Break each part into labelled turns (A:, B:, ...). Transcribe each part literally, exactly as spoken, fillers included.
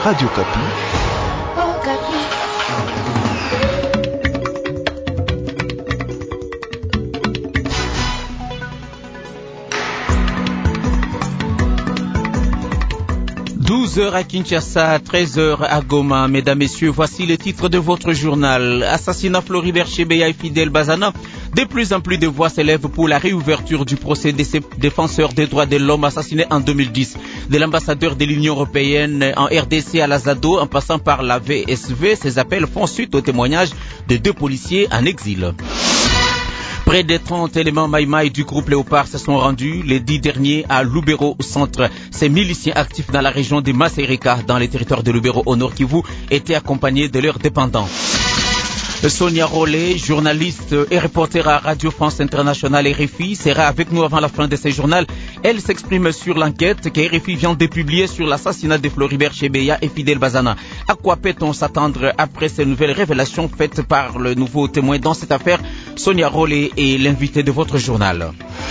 A: Radio Kapi.
B: Oh, Kapi.
C: douze heures à Kinshasa, treize heures à Goma. Mesdames, Messieurs, voici les titres de votre journal. Assassinat Floribert Chebeya et Fidel Bazana. De plus en plus de voix s'élèvent pour la réouverture du procès de ces défenseurs des droits de l'homme assassinés en deux mille dix. De l'ambassadeur de l'Union européenne en R D C à l'Azado, en passant par la V S V, ces appels font suite au témoignage de deux policiers en exil. Près de trente éléments Maïmaï du groupe Léopard se sont rendus les dix derniers à Lubero Centre. Ces miliciens actifs dans la région de Masereka, dans les territoires de Lubero au Nord Kivu, étaient accompagnés de leurs dépendants. Sonia Rollet, journaliste et reporter à Radio France Internationale R F I, sera avec nous avant la fin de ce journal. Elle s'exprime sur l'enquête que R F I vient de publier sur l'assassinat de Floribert Chebeya et Fidel Bazana. À quoi peut-on s'attendre après ces nouvelles révélations faites par le nouveau témoin dans cette affaire? Sonia Rollet est l'invitée de votre journal.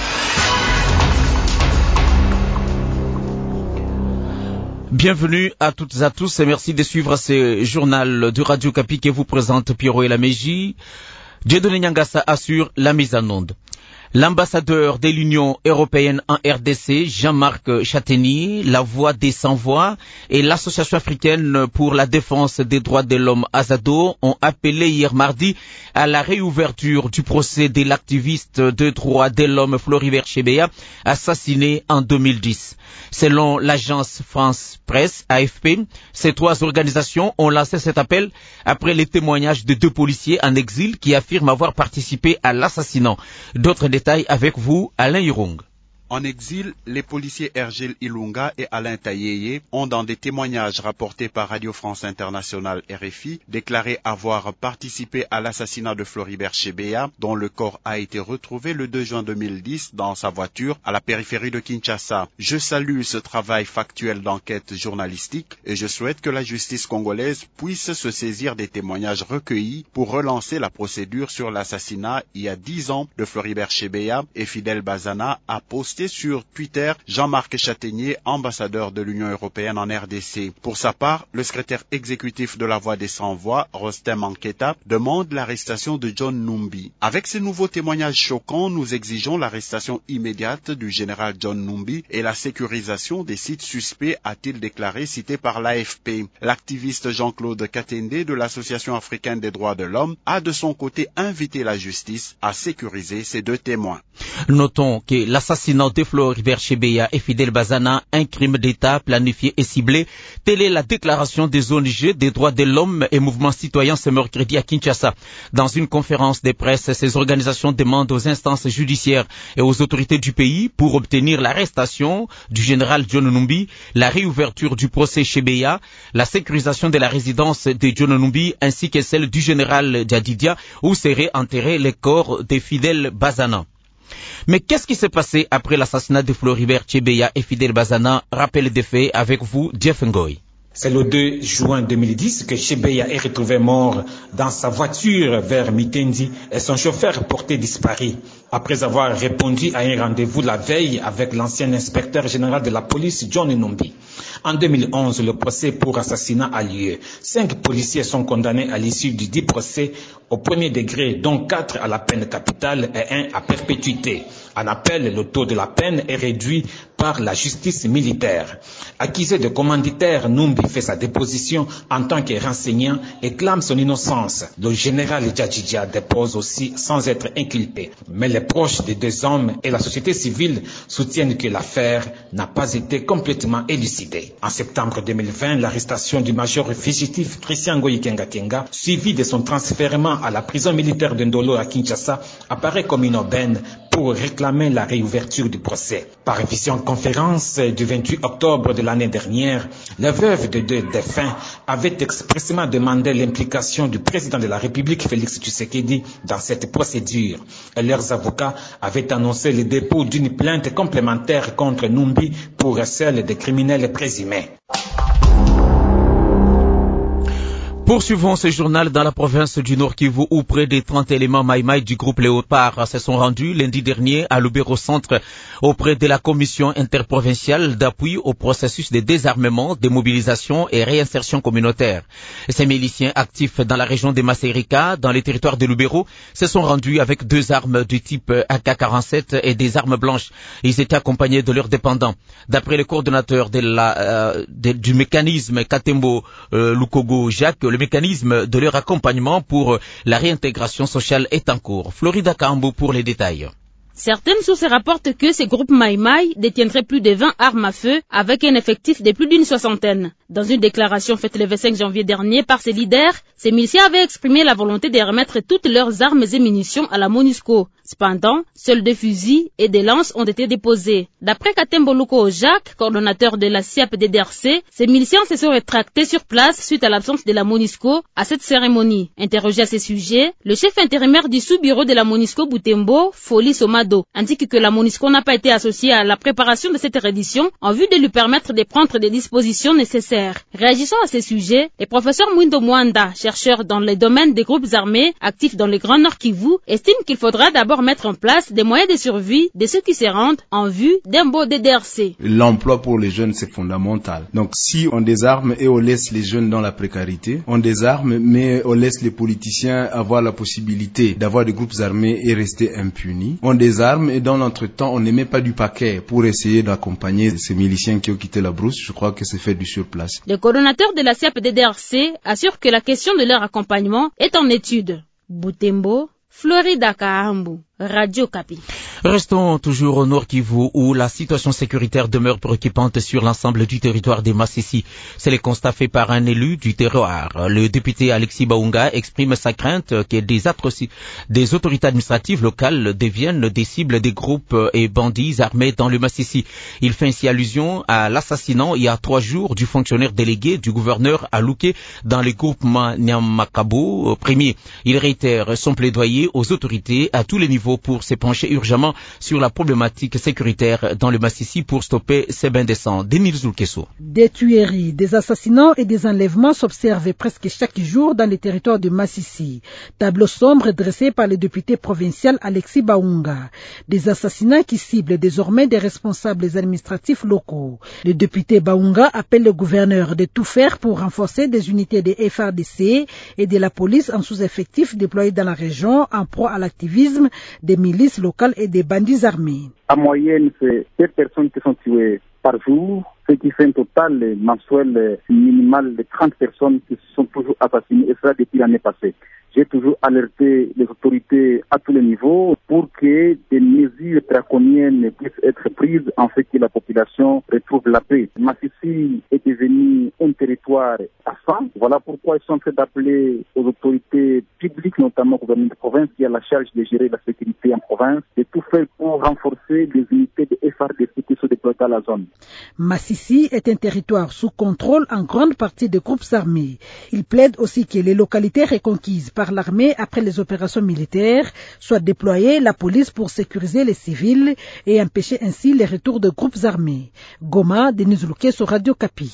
C: Bienvenue à toutes et à tous et merci de suivre ce journal de Radio Kapi que vous présente Pierrot et Laméji. Dieudonné Nyangassa assure la mise en onde. L'ambassadeur de l'Union européenne en R D C, Jean-Marc Châtaignier, la Voix des Sans-Voix et l'Association africaine pour la défense des droits de l'homme Azado ont appelé hier mardi à la réouverture du procès de l'activiste de droits de l'homme Floribert Chebeya, assassiné en deux mille dix. Selon l'agence France Presse, A F P, ces trois organisations ont lancé cet appel après les témoignages de deux policiers en exil qui affirment avoir participé à l'assassinat. D'autres détails avec vous, Alain Hirung.
D: En exil, les policiers Hergel Ilunga et Alain Tayeye ont, dans des témoignages rapportés par Radio France Internationale R F I, déclaré avoir participé à l'assassinat de Floribert Chebeya, dont le corps a été retrouvé le deux juin deux mille dix dans sa voiture à la périphérie de Kinshasa. Je salue ce travail factuel d'enquête journalistique et je souhaite que la justice congolaise puisse se saisir des témoignages recueillis pour relancer la procédure sur l'assassinat il y a dix ans de Floribert Chebeya et Fidel Bazana, a posté sur Twitter Jean-Marc Châtaignier, ambassadeur de l'Union européenne en R D C. Pour sa part, le secrétaire exécutif de la Voix des Sans-Voix, Rostem Anketa, demande l'arrestation de John Numbi. Avec ces nouveaux témoignages choquants, nous exigeons l'arrestation immédiate du général John Numbi et la sécurisation des sites suspects, a-t-il déclaré, cité par l'A F P. L'activiste Jean-Claude Katende de l'Association africaine des droits de l'homme a de son côté invité la justice à sécuriser ces deux témoins.
C: Notons que l'assassinat de Floribert Chebeya et Fidel Bazana, un crime d'État planifié et ciblé. Telle est la déclaration des O N G des droits de l'homme et mouvements citoyens ce mercredi à Kinshasa. Dans une conférence de presse, ces organisations demandent aux instances judiciaires et aux autorités du pays pour obtenir l'arrestation du général John Numbi, la réouverture du procès Chebeya, la sécurisation de la résidence de John Numbi ainsi que celle du général Diadidia où seraient enterrés les corps des Fidel Bazana. Mais qu'est-ce qui s'est passé après l'assassinat de Floribert Chebeya et Fidel Bazana? Rappel des faits avec vous, Jeff Ngoy.
E: C'est le deux juin deux mille dix que Chebeya est retrouvé mort dans sa voiture vers Mitendi et son chauffeur porté disparu. Après avoir répondu à un rendez-vous la veille avec l'ancien inspecteur général de la police, John Numbi. En deux mille onze, le procès pour assassinat a lieu. Cinq policiers sont condamnés à l'issue du dit procès au premier degré, dont quatre à la peine capitale et un à perpétuité. En appel, le taux de la peine est réduit par la justice militaire. Accusé de commanditaire, Numbi fait sa déposition en tant que renseignant et clame son innocence. Le général Diadidia dépose aussi sans être inculpé. Mais les proches des deux hommes et la société civile soutiennent que l'affaire n'a pas été complètement élucidée. En septembre deux mille vingt, l'arrestation du major fugitif Christian Ngoyi Kenga, suivi de son transfèrement à la prison militaire de Ndolo à Kinshasa, apparaît comme une aubaine pour réclamer la réouverture du procès. Par visioconférence du vingt-huit octobre de l'année dernière, les veuves de deux défunts avaient expressément demandé l'implication du président de la République, Félix Tshisekedi, dans cette procédure. Et leurs avocats avaient annoncé le dépôt d'une plainte complémentaire contre Numbi pour celle des criminels présumés.
C: Poursuivons ce journal dans la province du Nord Kivu où près des trente éléments Maïmaï du groupe Léopard se sont rendus lundi dernier à Lubero Centre auprès de la commission interprovinciale d'appui au processus de désarmement, démobilisation et réinsertion communautaire. Ces miliciens actifs dans la région de Massérika, dans les territoires de Lubero, se sont rendus avec deux armes du type A K quarante-sept et des armes blanches. Ils étaient accompagnés de leurs dépendants. D'après le coordonnateur de la, euh, de, du mécanisme Katembo euh, Lukogo Jacques, le mécanisme de leur accompagnement pour la réintégration sociale est en cours. Florida Kambo pour les détails.
A: Certaines sources rapportent que ces groupes Maïmaï détiendraient plus de vingt armes à feu avec un effectif de plus d'une soixantaine. Dans une déclaration faite le vingt-cinq janvier dernier par ses leaders, ces miliciens avaient exprimé la volonté de remettre toutes leurs armes et munitions à la MONUSCO. Cependant, seuls deux fusils et des lances ont été déposés. D'après Katembo Luko Jacques, coordonnateur de la S I A P D D R C, ces miliciens se sont rétractés sur place suite à l'absence de la MONUSCO à cette cérémonie. Interrogé à ce sujet, le chef intérimaire du sous-bureau de la MONUSCO Butembo, Foli Somado, indique que la MONUSCO n'a pas été associée à la préparation de cette reddition en vue de lui permettre de prendre des dispositions nécessaires. Réagissant à ce sujet, le professeur Mwindo Mwanda, chercheur dans les domaines des groupes armés actifs dans le Grand Nord Kivu, estime qu'il faudra d'abord mettre en place des moyens de survie de ceux qui se rendent en vue d'un beau D D R C.
F: L'emploi pour les jeunes, c'est fondamental. Donc si on désarme et on laisse les jeunes dans la précarité, on désarme mais on laisse les politiciens avoir la possibilité d'avoir des groupes armés et rester impunis. On désarme et dans l'entretemps, on ne met pas du paquet pour essayer d'accompagner ces miliciens qui ont quitté la brousse. Je crois que c'est fait du surplace.
A: Le coordonnateur de la S I A P D D R C assure que la question de leur accompagnement est en étude. Butembo, Florida Kahambu, Radio Kapi.
C: Restons toujours au Nord Kivu où la situation sécuritaire demeure préoccupante sur l'ensemble du territoire des Massissi. C'est le constat fait par un élu du terroir. Le député Alexis Baunga exprime sa crainte que des, atroci- des autorités administratives locales deviennent des cibles des groupes et bandits armés dans le Massissi. Il fait ainsi allusion à l'assassinat il y a trois jours du fonctionnaire délégué du gouverneur à Louké dans le groupement Nyamakabo premier. Il réitère son plaidoyer aux autorités à tous les niveaux pour se pencher urgemment sur la problématique sécuritaire dans le Massissi pour stopper ces bains de sang. Denis Zulkesso.
G: Des tueries, des assassinats et des enlèvements s'observent presque chaque jour dans les territoires de Massissi. Tableau sombre dressé par le député provincial Alexis Baunga. Des assassinats qui ciblent désormais des responsables administratifs locaux. Le député Baunga appelle le gouverneur de tout faire pour renforcer des unités de F R D C et de la police en sous-effectif déployées dans la région en proie à l'activisme des milices locales et des bandits armés.
H: En moyenne, c'est sept personnes qui sont tuées par jour, ce qui fait un total mensuel minimal de trente personnes qui sont toujours assassinées, et cela depuis l'année passée. J'ai toujours alerté les autorités à tous les niveaux pour que des mesures draconiennes puissent être prises en fait que la population retrouve la paix. Massissi est devenu un territoire à sang. Voilà pourquoi ils sont en train d'appeler aux autorités publiques, notamment au gouvernement de province, qui a la charge de gérer la sécurité en province, de tout faire pour renforcer les unités de F R D C qui sont déployées dans la zone.
G: Massissi est un territoire sous contrôle en grande partie de groupes armés. Il plaide aussi que les localités reconquises par l'armée après les opérations militaires soient déployées la police pour sécuriser les civils et empêcher ainsi les retours de groupes armés. Goma, Denis Luque sur Radio Kapi.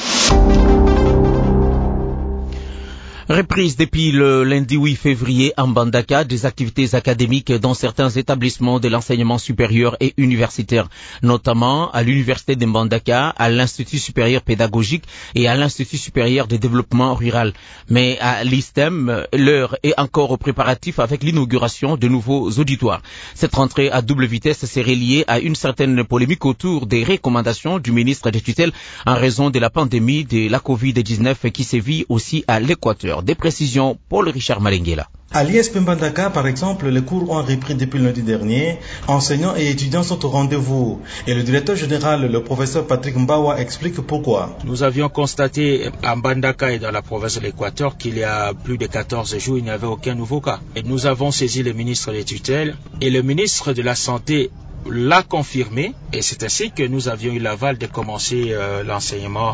C: Reprise depuis le lundi huit février en Mbandaka des activités académiques dans certains établissements de l'enseignement supérieur et universitaire, notamment à l'université de Mbandaka, à l'Institut supérieur pédagogique et à l'Institut supérieur de développement rural. Mais à l'I S T E M, l'heure est encore au préparatif avec l'inauguration de nouveaux auditoires. Cette rentrée à double vitesse serait liée à une certaine polémique autour des recommandations du ministre des tutelles en raison de la pandémie de la covid dix-neuf qui sévit aussi à l'Équateur. Des précisions, Paul-Richard Malenguela.
I: À l'I S P Mbandaka, par exemple, les cours ont repris depuis lundi dernier. Enseignants et étudiants sont au rendez-vous. Et le directeur général, le professeur Patrick Mbawa, explique pourquoi.
J: Nous avions constaté à Mbandaka et dans la province de l'Équateur qu'il y a plus de quatorze jours, il n'y avait aucun nouveau cas. Et nous avons saisi le ministre des tutelles et le ministre de la Santé l'a confirmé, et c'est ainsi que nous avions eu l'aval de commencer euh, l'enseignement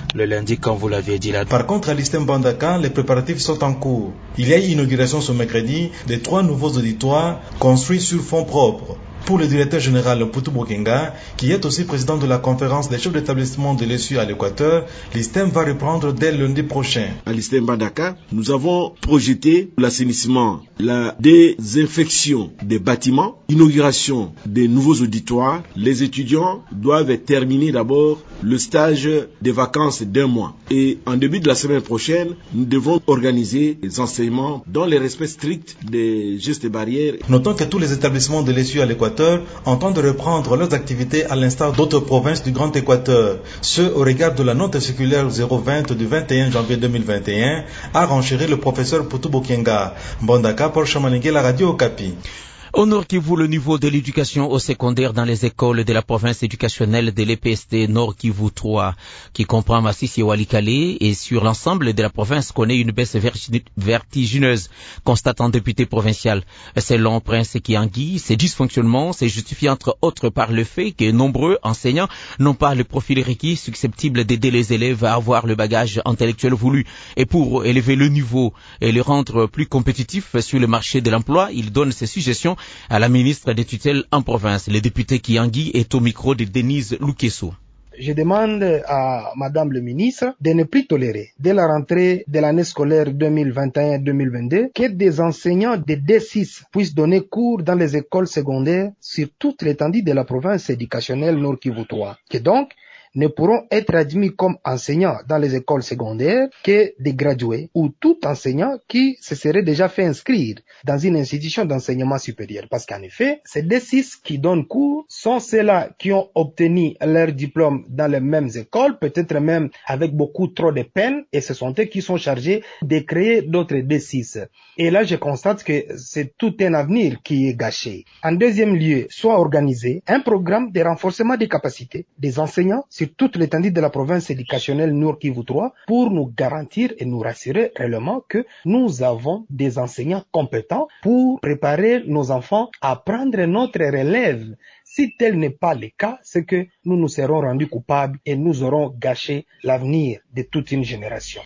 J: le lundi, comme vous l'aviez dit là.
I: Par contre, à l'I S T E M Mbandaka, les préparatifs sont en cours. Il y a eu inauguration ce mercredi des trois nouveaux auditoires construits sur fonds propres. Pour le directeur général Poutou Bokenga, qui est aussi président de la conférence des chefs d'établissement de l'E S U à l'Équateur, l'I S T E M va reprendre dès lundi prochain.
K: À l'I S T E M Mbandaka, nous avons projeté l'assainissement, la désinfection des bâtiments, l'inauguration des nouveaux auditoires. Les étudiants doivent terminer d'abord le stage des vacances d'un mois. Et en début de la semaine prochaine, nous devons organiser des enseignements dans le respect strict des gestes barrières.
I: Notons que tous les établissements de l'E S U à l'Équateur entendent reprendre leurs activités à l'instar d'autres provinces du Grand Équateur. Ce, au regard de la note circulaire zéro vingt du vingt et un janvier deux mille vingt et un, a renchéri le professeur Poutou Bokenga. Mbandaka pour Chamaningé, la radio Okapi.
C: Au Nord Kivu, le niveau de l'éducation au secondaire dans les écoles de la province éducationnelle de l'E P S T Nord Kivu trois, qui comprend Massissi et Walikale, et sur l'ensemble de la province connaît une baisse vertigineuse, constate un député provincial. Selon Prince Kiangui, ces dysfonctionnements se justifient entre autres par le fait que nombreux enseignants n'ont pas le profil requis susceptible d'aider les élèves à avoir le bagage intellectuel voulu. Et pour élever le niveau et le rendre plus compétitif sur le marché de l'emploi, il donne ses suggestions à la ministre des tutelles en province. Le député Kiangui est au micro de Denise Lukeso.
L: Je demande à Madame le ministre de ne plus tolérer, dès la rentrée de l'année scolaire deux mille vingt et un deux mille vingt-deux, que des enseignants de D six puissent donner cours dans les écoles secondaires sur toute l'étendue de la province éducationnelle Nord Kivu trois. Que donc, ne pourront être admis comme enseignants dans les écoles secondaires que des gradués ou tout enseignant qui se serait déjà fait inscrire dans une institution d'enseignement supérieur. Parce qu'en effet, ces D six qui donnent cours sont ceux-là qui ont obtenu leur diplôme dans les mêmes écoles, peut-être même avec beaucoup trop de peine, et ce sont eux qui sont chargés de créer d'autres D six. Et là, je constate que c'est tout un avenir qui est gâché. En deuxième lieu, soit organisé un programme de renforcement des capacités des enseignants sur toute l'étendue de la province éducationnelle Nord Kivu trois pour nous garantir et nous rassurer réellement que nous avons des enseignants compétents pour préparer nos enfants à prendre notre relève. Si tel n'est pas le cas, c'est que nous nous serons rendus coupables et nous aurons gâché l'avenir de toute une génération.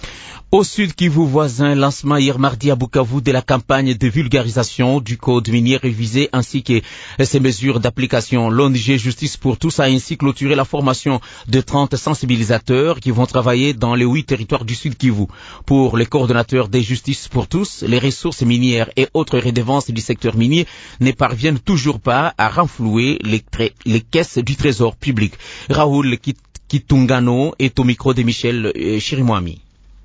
C: Au Sud Kivu voisin, lancement hier mardi à Bukavu de la campagne de vulgarisation du code minier révisé ainsi que ses mesures d'application. L'O N G Justice pour tous a ainsi clôturé la formation de trente sensibilisateurs qui vont travailler dans les huit territoires du Sud Kivu. Pour les coordonnateurs des Justice pour tous, les ressources minières et autres redevances du secteur minier ne parviennent toujours pas à renflouer les, les caisses du trésor public. Raoul Kitungano est au micro de Michel Chirimwami.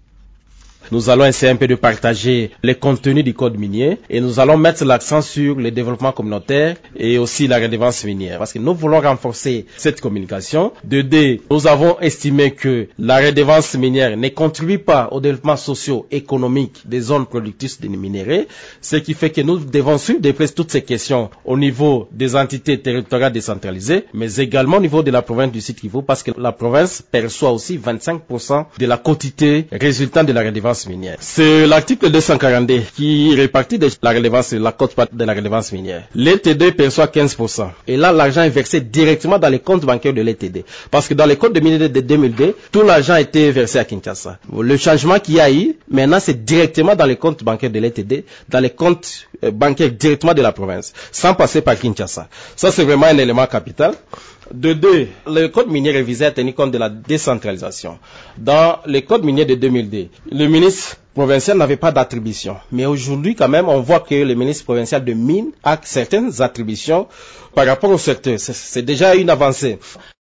M: Nous allons essayer un peu de partager les contenus du code minier et nous allons mettre l'accent sur le développement communautaire et aussi la redevance minière parce que nous voulons renforcer cette communication. De deux, nous avons estimé que la redevance minière ne contribue pas au développement socio-économique des zones productrices de minéraux, ce qui fait que nous devons suivre de près toutes ces questions au niveau des entités territoriales décentralisées, mais également au niveau de la province du Sud Kivu parce que la province perçoit aussi vingt-cinq pour cent de la quotité résultant de la redevance minière. C'est l'article deux cent quarante-deux qui répartit de la redevance, la quote de la redevance minière. L'E T D perçoit quinze pour cent. Et là, l'argent est versé directement dans les comptes bancaires de l'E T D. Parce que dans les comptes de minière de deux mille deux, tout l'argent a été versé à Kinshasa. Le changement qu'il y a eu, maintenant, c'est directement dans les comptes bancaires de l'E T D, dans les comptes bancaires directement de la province, sans passer par Kinshasa. Ça, c'est vraiment un élément capital. De deux, le code minier révisé a tenu compte de la décentralisation. Dans le code minier de deux mille deux, le ministre provincial n'avait pas d'attribution. Mais aujourd'hui, quand même, on voit que le ministre provincial de mines a certaines attributions par rapport au secteur. C'est déjà une avancée.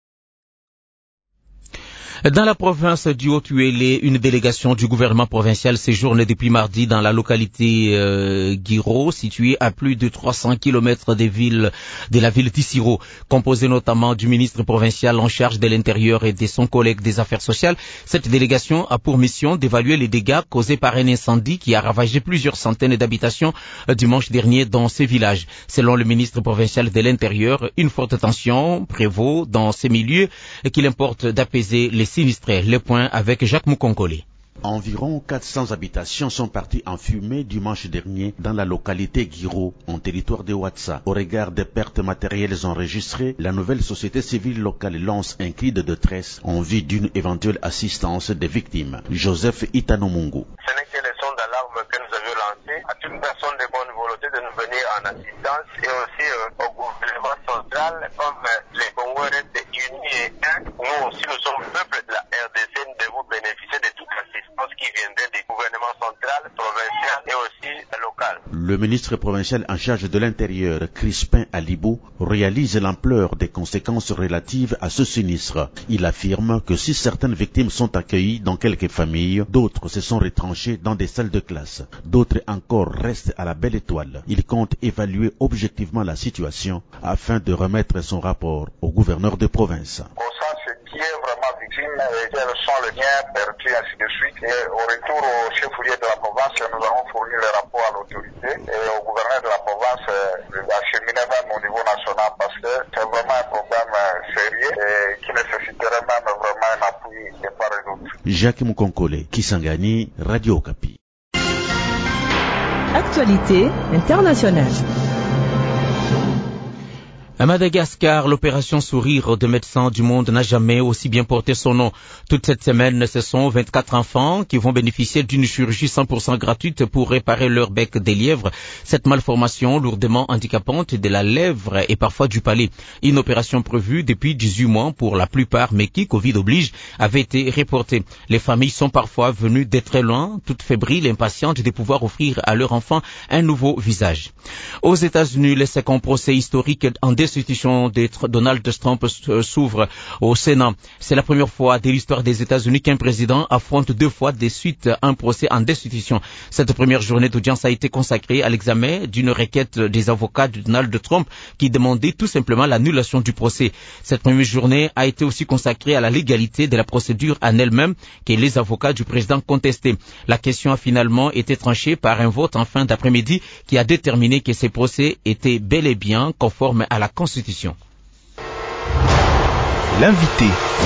C: Dans la province du Haut-Uélé, une délégation du gouvernement provincial séjourne depuis mardi dans la localité euh, Guiro, située à plus de trois cents kilomètres des villes, de la ville d'Issiro, composée notamment du ministre provincial en charge de l'Intérieur et de son collègue des Affaires sociales. Cette délégation a pour mission d'évaluer les dégâts causés par un incendie qui a ravagé plusieurs centaines d'habitations euh, dimanche dernier dans ces villages. Selon le ministre provincial de l'Intérieur, une forte tension prévaut dans ces milieux et qu'il importe d'apaiser les sinistrés. Le point avec Jacques Moukonkole.
N: Environ quatre cents habitations sont parties en fumée dimanche dernier dans la localité Guiro, en territoire de Ouatsa. Au regard des pertes matérielles enregistrées, la nouvelle société civile locale lance un cri de détresse en vue d'une éventuelle assistance des victimes. Joseph Itanomungu.
O: Ce n'est que les sons d'alarme que nous avions lancés à toute personne de bonne volonté de nous venir en assistance et aussi euh, au gouvernement central, comme euh, les Congolais restent unis et un. Nous aussi, nous sommes peuple de la R D C, nous devons bénéficier de toute l'assistance qui viendrait du gouvernement central, provincial et aussi local.
N: Le ministre provincial en charge de l'Intérieur, Crispin Alibou, réalise l'ampleur des conséquences relatives à ce sinistre. Il affirme que si certaines victimes sont accueillies dans quelques familles, d'autres se sont retranchées dans des salles de classe. D'autres encore restent à la belle étoile. Il compte évaluer objectivement la situation afin de remettre son rapport au gouverneur de province.
O: Qui est vraiment victime et quels sont les biens perdus, ainsi de suite. Et au retour au chef-lieu de la province, nous avons fourni le rapport à l'autorité et au gouverneur de la province d'acheminer même au niveau national parce que c'est vraiment un problème sérieux et qui nécessiterait même vraiment un appui de part et d'autre.
N: Jacques Moukonkole, Kisangani, Radio Okapi.
P: Actualité internationale.
C: À Madagascar, l'opération Sourire de Médecins du Monde n'a jamais aussi bien porté son nom. Toute cette semaine, ce sont vingt-quatre enfants qui vont bénéficier d'une chirurgie cent pour cent gratuite pour réparer leur bec des lièvres. Cette malformation lourdement handicapante de la lèvre et parfois du palais. Une opération prévue depuis dix-huit mois pour la plupart, mais qui, Covid oblige, avait été reportée. Les familles sont parfois venues de très loin, toutes fébriles et impatientes de pouvoir offrir à leur enfant un nouveau visage. Aux États-Unis, le second procès historique en destitution de Donald Trump s'ouvre au Sénat. C'est la première fois de l'histoire des États-Unis qu'un président affronte deux fois de suite un procès en destitution. Cette première journée d'audience a été consacrée à l'examen d'une requête des avocats de Donald Trump qui demandait tout simplement l'annulation du procès. Cette première journée a été aussi consacrée à la légalité de la procédure en elle-même que les avocats du président contestaient. La question a finalement été tranchée par un vote en fin d'après-midi qui a déterminé que ces procès étaient bel et bien conformes à la Constitution.
Q: L'invité.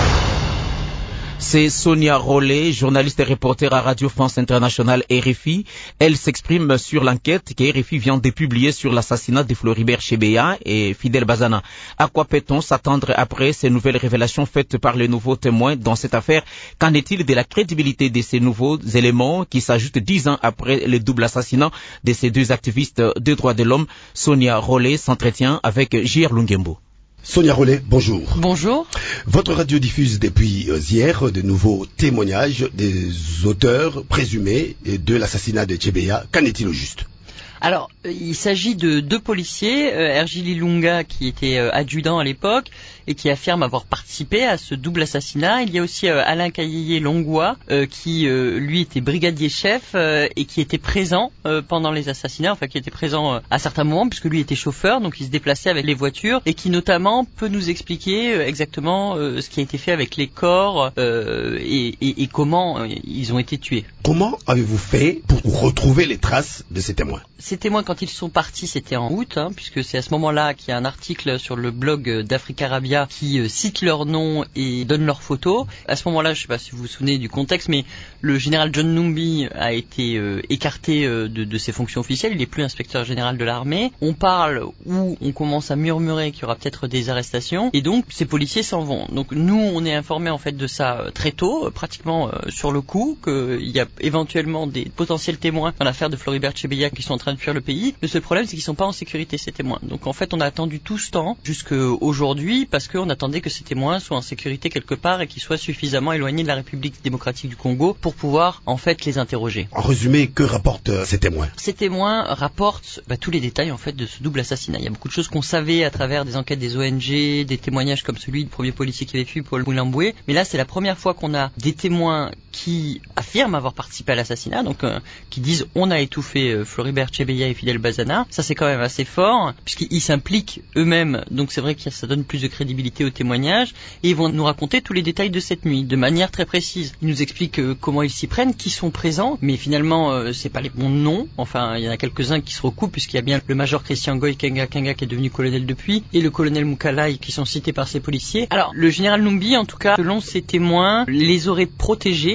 C: C'est Sonia Rollet, journaliste et reporter à Radio France Internationale R F I. Elle s'exprime sur l'enquête que R F I vient de publier sur l'assassinat de Floribert Chebeya et Fidel Bazana. À quoi peut-on s'attendre après ces nouvelles révélations faites par les nouveaux témoins dans cette affaire? Qu'en est-il de la crédibilité de ces nouveaux éléments qui s'ajoutent dix ans après le double assassinat de ces deux activistes des droits de l'homme? Sonia Rollet s'entretient avec J R Lungembo.
R: Sonia Rollet, bonjour.
P: Bonjour.
R: Votre radio diffuse depuis hier de nouveaux témoignages des auteurs présumés de l'assassinat de Chebeya. Qu'en est-il au juste?
P: Alors, il s'agit de deux policiers, euh, Ergil Ilunga qui était euh, adjudant à l'époque et qui affirme avoir participé à ce double assassinat. Il y a aussi euh, Alain Kayeye Longwa euh, qui euh, lui était brigadier chef euh, et qui était présent euh, pendant les assassinats, enfin qui était présent euh, à certains moments puisque lui était chauffeur, donc il se déplaçait avec les voitures et qui notamment peut nous expliquer euh, exactement euh, ce qui a été fait avec les corps euh, et, et, et comment euh, ils ont été tués.
R: Comment avez-vous fait pour retrouver les traces de ces témoins?
P: Ces témoins, quand ils sont partis, c'était en août, hein, puisque c'est à ce moment-là qu'il y a un article sur le blog d'Africa Arabia qui euh, cite leur nom et donne leurs photos. À ce moment-là, je ne sais pas si vous vous souvenez du contexte, mais le général John Numbi a été euh, écarté euh, de, de ses fonctions officielles. Il n'est plus inspecteur général de l'armée. On parle ou on commence à murmurer qu'il y aura peut-être des arrestations, et donc ces policiers s'en vont. Donc nous, on est informés en fait de ça euh, très tôt, euh, pratiquement euh, sur le coup, qu'il y a éventuellement des potentiels témoins dans l'affaire de Floribert Chebeya qui sont en train de fuir le pays. Le seul problème, c'est qu'ils sont pas en sécurité, ces témoins. Donc en fait, on a attendu tout ce temps jusqu'à aujourd'hui parce qu'on attendait que ces témoins soient en sécurité quelque part et qu'ils soient suffisamment éloignés de la République démocratique du Congo pour pouvoir en fait les interroger.
R: En résumé, que rapportent euh, ces témoins?
P: Ces témoins rapportent bah, tous les détails en fait de ce double assassinat. Il y a beaucoup de choses qu'on savait à travers des enquêtes des O N G, des témoignages comme celui du premier policier qui avait fui, Paul Moulamboué. Mais là, c'est la première fois qu'on a des témoins qui affirment avoir participé à l'assassinat, donc euh, qui disent on a étouffé euh, Floribert Chebeya et Fidel Bazana. Ça, c'est quand même assez fort puisqu'ils s'impliquent eux-mêmes. Donc c'est vrai que ça donne plus de crédibilité au témoignage et ils vont nous raconter tous les détails de cette nuit de manière très précise. Ils nous expliquent euh, comment ils s'y prennent, qui sont présents, mais finalement euh, c'est pas les bons noms. Enfin, il y en a quelques-uns qui se recoupent puisqu'il y a bien le major Christian Goy Kenga Kenga qui est devenu colonel depuis et le colonel Moukalai qui sont cités par ces policiers. Alors le général Numbi, en tout cas, selon ses témoins, les aurait protégés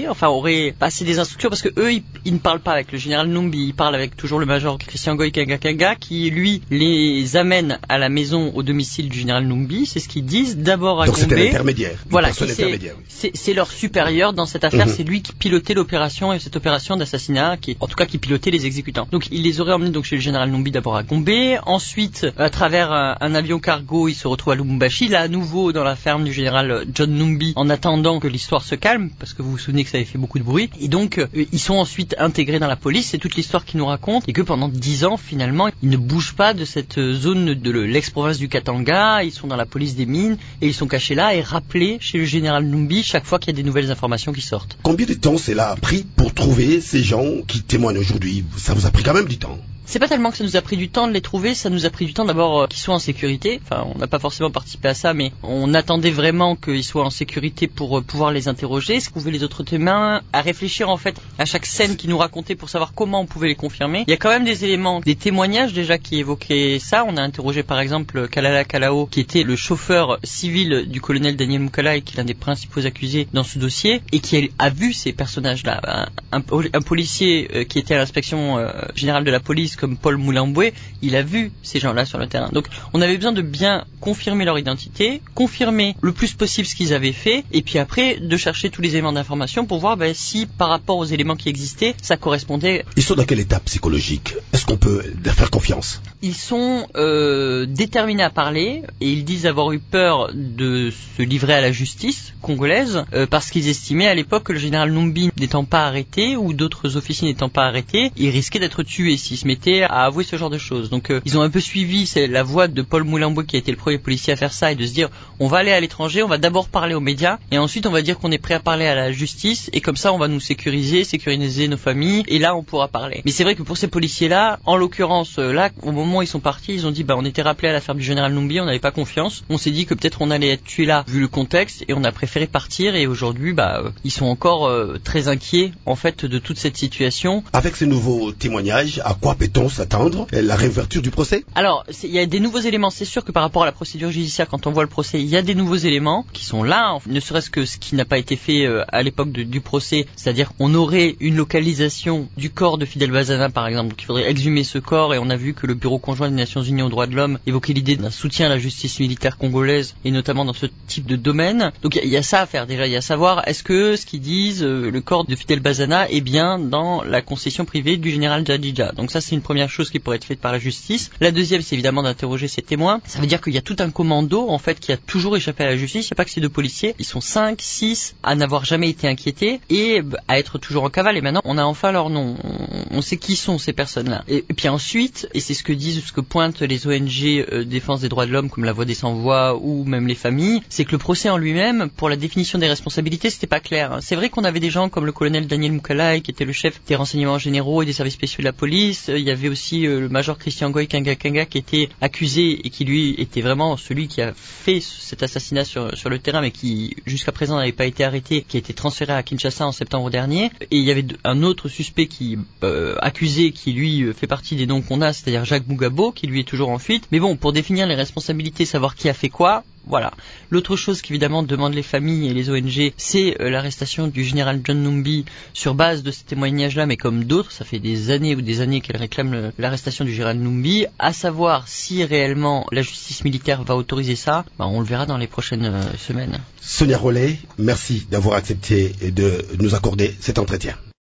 P: interrogé, enfin aurait passé des instructions, parce que eux, ils, ils ne parlent pas avec le général Numbi, ils parlent avec toujours le major Christian Goy Kanga Kanga, qui lui les amène à la maison, au domicile du général Numbi. C'est ce qu'ils disent d'abord à
R: Donc
P: Gombe.
R: c'était l'intermédiaire.
P: Voilà,
R: c'est,
P: oui. c'est, c'est leur supérieur dans cette affaire,
R: mm-hmm.
P: c'est lui qui pilotait l'opération et cette opération d'assassinat, qui, en tout cas qui pilotait les exécutants. Donc il les aurait emmenés donc chez le général Numbi d'abord à Gombe, ensuite à travers un, un avion cargo, il se retrouve à Lubumbashi, là à nouveau dans la ferme du général John Numbi, en attendant que l'histoire se calme, parce que vous vous souvenez que ça avait fait beaucoup de bruit. Et donc euh, ils sont ensuite intégrés dans la police, c'est toute l'histoire qu'ils nous racontent, et que pendant dix ans finalement ils ne bougent pas de cette zone de l'ex-province du Katanga, ils sont dans la police des mines et ils sont cachés là et rappelés chez le général Numbi chaque fois qu'il y a des nouvelles informations qui sortent.
R: Combien de temps cela a pris pour trouver ces gens qui témoignent aujourd'hui? Ça vous a pris quand même du temps.
P: C'est pas tellement que ça nous a pris du temps de les trouver, ça nous a pris du temps d'abord euh, qu'ils soient en sécurité. Enfin, on n'a pas forcément participé à ça, mais on attendait vraiment qu'ils soient en sécurité pour euh, pouvoir les interroger. Ce qu'ouvaient les autres témoins à réfléchir en fait à chaque scène qu'ils nous racontaient pour savoir comment on pouvait les confirmer. Il y a quand même des éléments, des témoignages déjà qui évoquaient ça. On a interrogé par exemple Kalala Kalao, qui était le chauffeur civil du colonel Daniel Mukala et qui est l'un des principaux accusés dans ce dossier et qui a vu ces personnages-là. Un, un, un policier euh, qui était à l'inspection euh, générale de la police comme Paul Moulamboué, il a vu ces gens-là sur le terrain. Donc on avait besoin de bien confirmer leur identité, confirmer le plus possible ce qu'ils avaient fait, et puis après de chercher tous les éléments d'information pour voir ben, si par rapport aux éléments qui existaient, ça correspondait.
R: Ils sont dans quel état psychologique? Est-ce qu'on peut leur faire confiance?
P: Ils sont euh, déterminés à parler et ils disent avoir eu peur de se livrer à la justice congolaise euh, parce qu'ils estimaient à l'époque que le général Numbi n'étant pas arrêté ou d'autres officiers n'étant pas arrêtés, il risquait d'être tué s'ils se mettaient à avouer ce genre de choses. Donc euh, ils ont un peu suivi c'est la voie de Paul Moulamboué qui a été le premier policier à faire ça et de se dire on va aller à l'étranger, on va d'abord parler aux médias et ensuite on va dire qu'on est prêt à parler à la justice et comme ça on va nous sécuriser, sécuriser nos familles et là on pourra parler. Mais c'est vrai que pour ces policiers-là, en l'occurrence euh, là, au moment où ils sont partis, ils ont dit bah on était rappelés à l'affaire du général Numbi, on n'avait pas confiance, on s'est dit que peut-être on allait être tué là vu le contexte et on a préféré partir et aujourd'hui bah euh, ils sont encore euh, très inquiets en fait de toute cette situation.
R: Avec ces nouveaux témoignages, à quoi peut-on s'attendre? La réouverture du procès?
P: Alors, il y a des nouveaux éléments. C'est sûr que par rapport à la procédure judiciaire, quand on voit le procès, il y a des nouveaux éléments qui sont là, ne serait-ce que ce qui n'a pas été fait euh, à l'époque de, du procès, c'est-à-dire qu'on aurait une localisation du corps de Fidel Bazana, par exemple. Donc, il faudrait exhumer ce corps et on a vu que le Bureau conjoint des Nations Unies aux droits de l'homme évoquait l'idée d'un soutien à la justice militaire congolaise et notamment dans ce type de domaine. Donc, il y, y a ça à faire déjà. Il y a à savoir, est-ce que ce qu'ils disent, euh, le corps de Fidel Bazana est bien dans la concession privée du général Jadija. Donc ça, c'est une première chose qui pourrait être faite par la justice. La deuxième, c'est évidemment d'interroger ces témoins. Ça veut dire qu'il y a tout un commando, en fait, qui a toujours échappé à la justice. Il n'y a pas que ces deux policiers. Ils sont cinq, six à n'avoir jamais été inquiétés et à être toujours en cavale. Et maintenant, on a enfin leur nom. On sait qui sont ces personnes-là. Et, et puis ensuite, et c'est ce que disent, ce que pointent les O N G euh, défense des droits de l'homme, comme la Voix des Sans-Voix ou même les familles, c'est que le procès en lui-même, pour la définition des responsabilités, c'était pas clair. C'est vrai qu'on avait des gens comme le colonel Daniel Mukala, qui était le chef des renseignements généraux et des services spéciaux de la police. Il y avait aussi euh, le major Christian Goy Kanga Kanga qui était accusé et qui lui était vraiment celui qui a fait cet assassinat sur, sur le terrain mais qui jusqu'à présent n'avait pas été arrêté, qui a été transféré à Kinshasa en septembre dernier. Et il y avait un autre suspect qui euh, accusé qui lui fait partie des noms qu'on a, c'est-à-dire Jacques Bougabo qui lui est toujours en fuite. Mais bon, pour définir les responsabilités, savoir qui a fait quoi, voilà. L'autre chose qu'évidemment demandent les familles et les O N G, c'est euh, l'arrestation du général John Numbi sur base de ces témoignages-là, mais comme d'autres, ça fait des années ou des années qu'elles réclament le, l'arrestation du général Numbi. À savoir si réellement la justice militaire va autoriser ça, bah, on le verra dans les prochaines euh, semaines.
R: Sonia Rollet, merci d'avoir accepté de nous accorder cet entretien.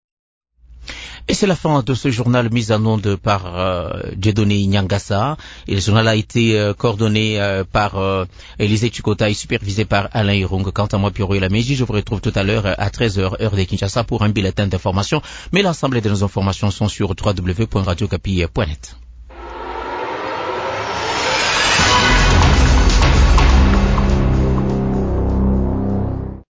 C: Et c'est la fin de ce journal mis en onde par euh, Dieudonné Nyangassa. Et le journal a été euh, coordonné euh, par euh, Élisée Chukota et supervisé par Alain Irung. Quant à moi, Pierrot Laméji, je vous retrouve tout à l'heure à treize heures, heure de Kinshasa, pour un bulletin d'information. Mais l'ensemble de nos informations sont sur w w w point radio okapi point net.